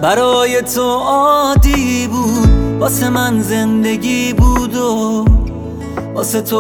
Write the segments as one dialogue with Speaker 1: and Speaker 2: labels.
Speaker 1: برای تو عادی بود، واسه من زندگی بود و واسه تو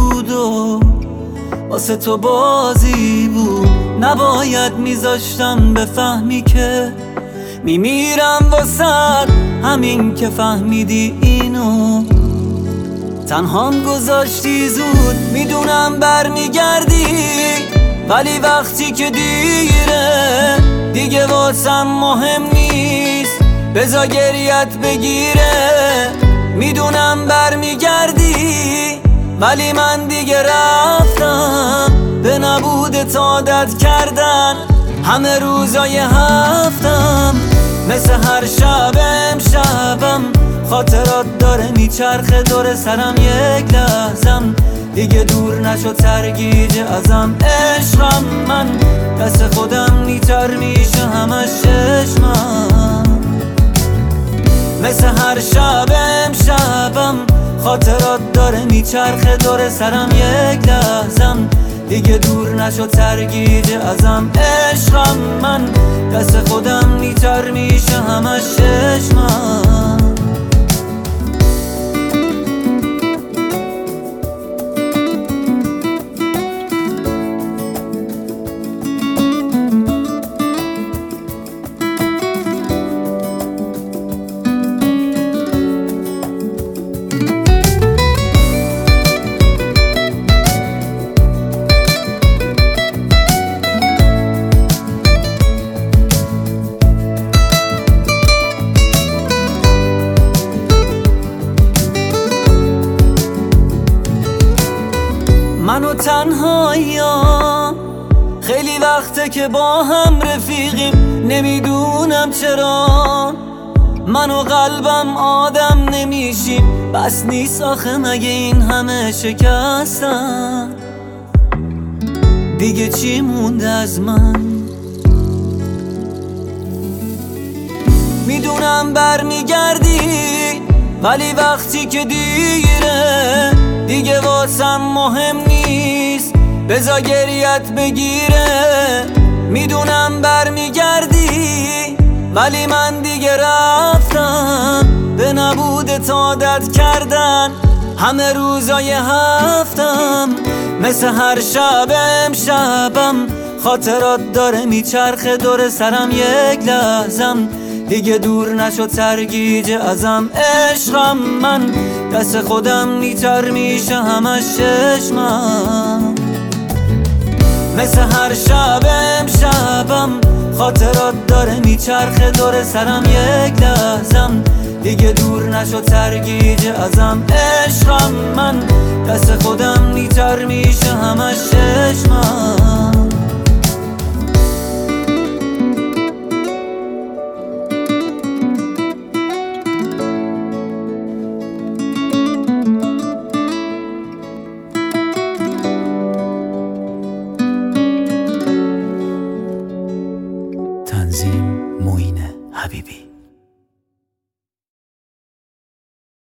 Speaker 1: واسه تو بازی بود. نباید میذاشتم بفهمی که میمیرم واسه همین که فهمیدی اینو. تنهام گذاشتی زود، میدونم برمیگردی، ولی وقتی که دیره دیگه واسم مهم نیست. بذار گریت بگیره، میدونم برمیگردی، ولی من دیگه رفتم. به نبودت عادت کردن همه روزای هفتم. مثل هر شب امشبم خاطرات داره میچرخه دور سرم، یک لحظم دیگه دور نشد سرگیجه ازم. عشقم من دست خودم نیتر میشه همش چشمم. مثل هر شب امشبم خاطرات داره میچرخه دور سرم، یک لحظم دیگه دور نشد سرگیجه ازم. عشقم من دست خودم نیتر میشه همش چشمم. من و تنهاییام خیلی وقته که با هم رفیقیم، نمیدونم چرا من و قلبم آدم نمیشیم. بس نیست آخه مگه این همه شکستم، دیگه چی مونده از من؟ میدونم برمیگردی، ولی وقتی که دیره دیگه واسم مهم نیست. بذار گریت بگیره، میدونم برمیگردی، ولی من دیگه رفتم. به نبودت عادت کردن همه روزای هفتم. مثل هر شب امشبم خاطرات داره میچرخه دور سرم، یک لحظم دیگه دور نشد سرگیجه ازم. عشقم من دست خودم نیتر میشه همش چشمم. مثل هر شب امشبم خاطرات داره میچرخه دور سرم، یک لحظم دیگه دور نشد سرگیجه ازم. عشقم من دست خودم نیتر میشه همش چشمم.